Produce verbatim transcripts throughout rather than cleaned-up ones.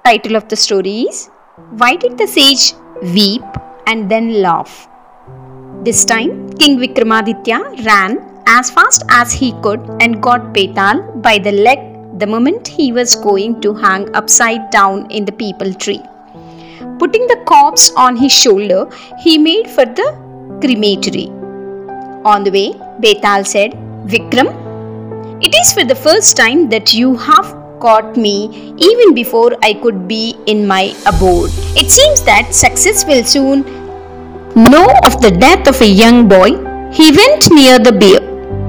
title of the story is Why Did the Sage Weep and Then Laugh? This time, King Vikramaditya ran as fast as he could and got Betal by the leg the moment he was going to hang upside down in the peepal tree. Putting the corpse on his shoulder, he made for the crematory. On the way, Betal said, Vikram, it is for the first time that you have caught me even before I could be in my abode. It seems that success will soon know of the death of a young boy. He went near the bier,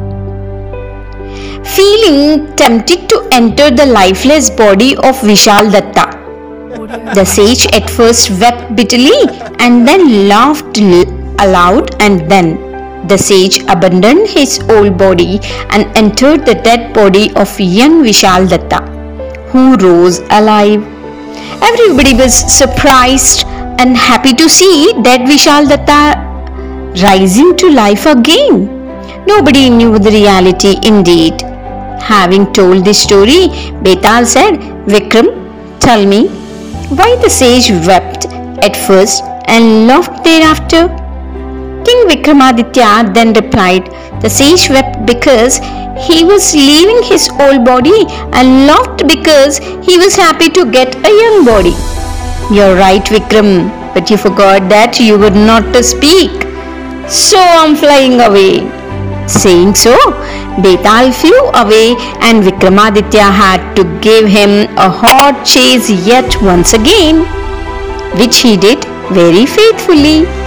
feeling tempted to enter the lifeless body of Vishal Datta. The sage at first wept bitterly and then laughed aloud, and then the sage abandoned his old body and entered the dead body of young Vishal Datta, who rose alive. Everybody was surprised and happy to see dead Vishal Datta rising to life again. Nobody knew the reality indeed. Having told this story, Betal said, Vikram, tell me, why the sage wept at first and laughed thereafter? King Vikramaditya then replied, the sage wept because he was leaving his old body and laughed because he was happy to get a young body. You're right, Vikram, but you forgot that you were not to speak. So I'm flying away. Saying so, Betal flew away and Vikramaditya had to give him a hot chase yet once again, which he did very faithfully.